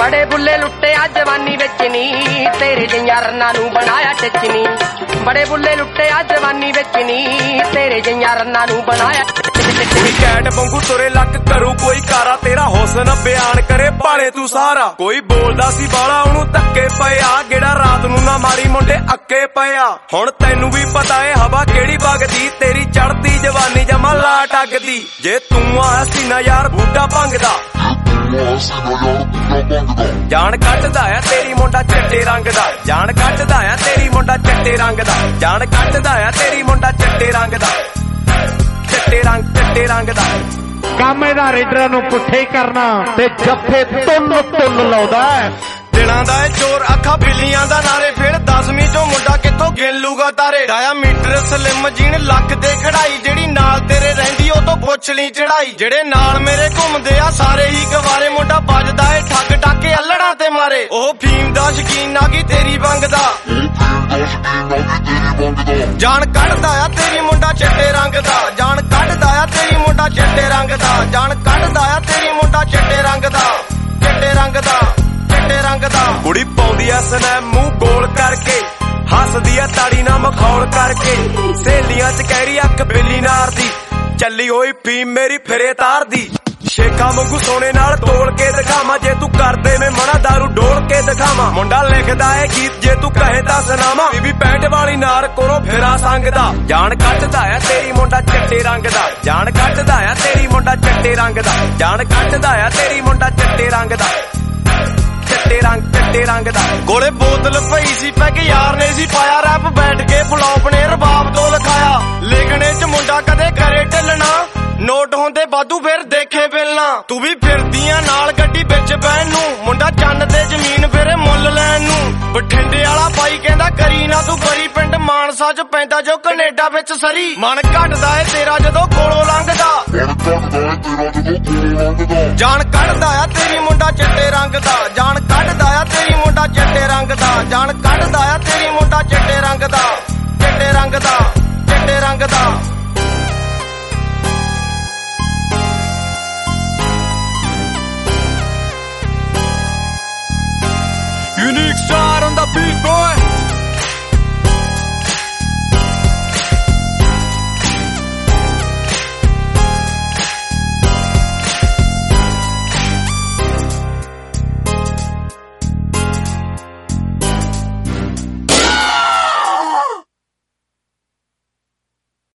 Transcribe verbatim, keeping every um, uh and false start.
बड़े बुले लुट्टे आ जवानी विच नी तेरे जिहियां रन्नां नूं बनाया टिच नी बड़े बुले लुट्टे आ जवानी विच नी तेरे जिहियां रन्नां नूं बनाया कैट वांगू तुरे लक करू कोई कारा तेरा हुस्न बयान करे भाले तू सारा कोई बोलदा सी बाला ओनू धक्के पए आ गेड़ा रात नूं ना मारी मुंडे अक्के पए आ हुण तैनू भी पता है हवा केड़ी वगदी तेरी चढ़दी जवानी जमा लाट अगदी जे तू आ सीना यार बूटा भंगदा जान कटदा आ तेरी मुंडा चिट्टे रंग दा जान कटदा आ तेरी मुंडा चिट्टे रंग दा जान कटदा आ तेरी मुंडा चिट्टे रंग दा चिट्टे रंग चिट्टे रंग दा ਕੰਮ ਇਹਦਾ ਰੇਡਰਾਂ ਨੂੰ ਪੁੱਠੇ ਕਰਨਾ ਤੇ ਜੱਫੇ ਤੁੰਨ ਤੁੰਨ ਲਾਉਂਦਾ ਦਿਲਾਂ ਦਾ ਏ ਚੋਰ ਅੱਖਾਂ ਬਿੱਲੀਆਂ ਦਾ ਨਾਰੇ ਫੇਰ ਦਸਵੀਂ ਚੋਂ ਮੁੰਡਾ ਕਿੱਥੋਂ ਗਿਣ ਲੂਗਾ ਤਾਰੇ ਡਾਇਆ ਮੀਟਰ ਸਲਿਮ ਜੀਣ ਲੱਕ ਦੇ ਖੜਾਈ ਜਿਹੜੀ ਨਾਲ ਤੇਰੇ ਰਹਿੰਦੀ ਉਹ ਤੋਂ ਪੁੱਛ ਲਈ ਚੜਾਈ ਜਿਹੜੇ ਨਾਲ ਮੇਰੇ ਘੁੰਮਦੇ ਆ ਸਾਰੇ ਹੀ ਗਵਾਰੇ ਮੁੰਡਾ ਵੱਜਦਾ ਏ ਠੱਗ ਟਾਕੇ ਅਲੜਾਂ ਤੇ ਮਾਰੇ ਉਹ ਫੀਮ ਦਾ ਸ਼ਕੀਨ ਆ ਗਈ ਤੇਰੀ ਵੰਗ ਦਾ ਜਾਨ ਕੱਢਦਾ ਆ ਤੇਰੀ ਮੁੰਡਾ ਚਿੱਟੇ ਰੰਗ ਦਾ ਜਾਨ ਕੱਢਦਾ ਆ ਤੇਰੀ ਮੁੰਡਾ ਚਿੱਟੇ ਰੰਗ ਦਾ ਜਾਨ ਕੱਢਦਾ ਆ ਤੇਰੀ ਮੁੰਡਾ ਚਿੱਟੇ ਰੰਗ ਦਾ ਚਿੱਟੇ ਰੰਗ ਦਾ ਚਿੱਟੇ ਰੰਗ ਦਾ ਕੁੜੀ ਪਾਉਂਦੀ ਐ ਸਨੈਪ ਮੂੰਹ ਗੋਲ ਕਰਕੇ ਹੱਸਦੀ ਐ ਤਾੜੀ ਨਾ ਮਖੌਲ ਕਰਕੇ ਸਹੇਲੀਆਂ ਚ ਕਹਿ ਰਹੀ ਅੱਖ ਬਿੱਲੀ ਨਾਰ ਦੀ ਚੱਲੀ ਹੋਈ ਫੀਮ ਮੇਰੀ ਫਿਰੇ ਤਾਰ ਦੀ ਸ਼ੇਖਾਂ ਵਾਂਗੂ ਸੋਨੇ ਨਾਲ ਤੋਲ ਕੇ ਦਿਖਾਵਾਂ ਜੇ ਤੂੰ ਕਰਦੇ ਮੈਂ ਮਣਾ ਦਾਰੂ ਡੋਲ ਕੇ ਦਿਖਾਵਾਂ ਮੁੰਡਾ ਲਿਖਦਾ ਏ ਗੀਤ ਜੇ ਤੂੰ ਕਹੇ ਤਾਂ ਸੁਣਾਵਾਂ ਬੀਬੀ ਪੈਂਟ ਵਾਲੀ ਨਾਰ ਕੋਲੋਂ ਫੇਰਾ ਸੰਗਦਾ ਜਾਨ ਕੱਢਦਾ ਆ ਤੇਰੀ ਮੁੰਡਾ ਚਿੱਟੇ ਰੰਗ ਦਾ ਜਾਨ ਕੱਢਦਾ ਆ ਤੇਰੀ ਮੁੰਡਾ ਚਿੱਟੇ ਰੰਗ ਦਾ ਜਾਨ ਕੱਢਦਾ ਆ ਤੇਰੀ ਮੁੰਡਾ ਚਿੱਟੇ ਰੰਗ ਦਾ ਚਿੱਟੇ ਰੰਗ ਚਿੱਟੇ ਰੰਗ ਦਾ ਗੋਲੇ ਬੋਤਲ ਪਈ ਸੀ ਪੈਗ ਯਾਰ ਨੇ ਸੀ ਪਾਇਆ ਰੈਪ ਬੈਠ ਕੇ ਫਲੌਪ ਨੇ ਰਬਾਬ ਤੋਂ ਲਿਖਾਇਆ ਲੇਖਣੇ ਚ ਮੁੰਡਾ ਕਦੇ ਕਰੇ ਢਿੱਲਣਾ ਨੋਟ ਹੁੰਦੇ ਵਾਧੂ ਫਿਰ ਦੇਖੇ ਬਿਲਣਾ ਤੂੰ ਵੀ ਫਿਰਦੀਆਂ ਨਾਲ ਗੱਡੀ ਵਿੱਚ ਬਹਿਣ ਨੂੰ ਮੁੰਡਾ ਚੰਨ ਤੇ ਜ਼ਮੀਨ ਫਿਰੇ ਮੁੱਲ ਲੈਣ ਨੂੰ ਬਠਿੰਡੇ ਵਾਲਾ ਬਾਈ ਕਹਿੰਦਾ ਕਰੀ ਨਾ ਤੂੰ ਬਰੀ ਪਿੰਡ ਮਾਨਸਾ ਚ ਪੈਂਦਾ ਜੋ ਕੈਨੇਡਾ ਵਿੱਚ ਸਰੀ ਮਨ ਘਟਦਾ ਏ ਤੇਰਾ ਜਦੋਂ ਕੋਲੋਂ ਲੰਘਦਾ ਜਾਨ ਕੱਢਦਾ ਆ ਤੇਰੀ ਮੁੰਡਾ ਚਿੱਟੇ ਰੰਗ ਦਾ ਜਾਨ ਕੱਢਦਾ ਆ ਤੇਰੀ ਮੁੰਡਾ ਚਿੱਟੇ ਰੰਗ ਦਾ ਜਾਨ ਕੱਢਦਾ ਆ ਤੇਰੀ ਮੁੰਡਾ ਚਿੱਟੇ ਰੰਗ ਦਾ ਚਿੱਟੇ ਰੰਗ ਦਾ ਚਿੱਟੇ ਰੰਗ ਦਾ Unique star on the beat, boy.